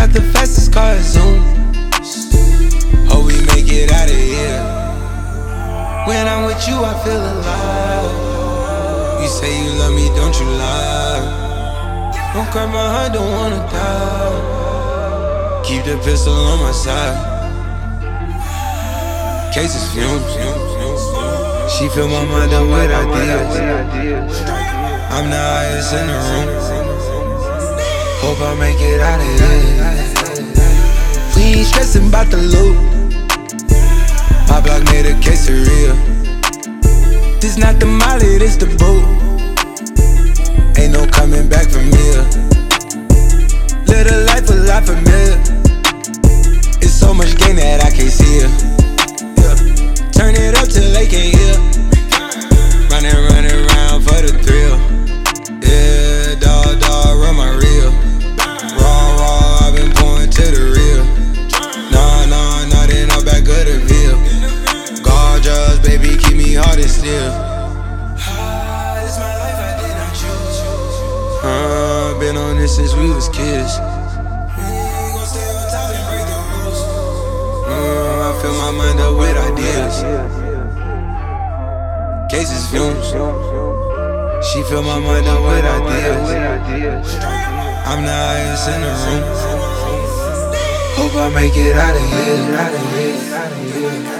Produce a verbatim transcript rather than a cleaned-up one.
not the fastest car, Zoom. Hope we make it out of here. When I'm with you, I feel alive. You say you love me, don't you lie. Don't cry my heart, don't wanna die. Keep the pistol on my side. Cases fumes. She fill my mind up with ideas. I'm the highest in the room. Hope I make it out of here. We ain't stressing about the loot. My block made a quesadilla. This not the molly, this the boot. Ain't no coming back from here. Live a life a lot familiar. It's so much gain that I can't see it. Yeah. Turn it up till they can't hear. Running, running around for the thrill. Yeah, dawg, dawg, run my reel. Raw, raw, I've been pouring to the real. Nah, nah, nah, then I'm back of the veil. Gorgeous, baby, keep me hard and still. This my life, I did not choose. Uh, been on this since we was kids. Uh, I fill my mind up with ideas. Cases fumes. She fill my mind up with ideas. I'm the highest in the room. Hope I make it out of here.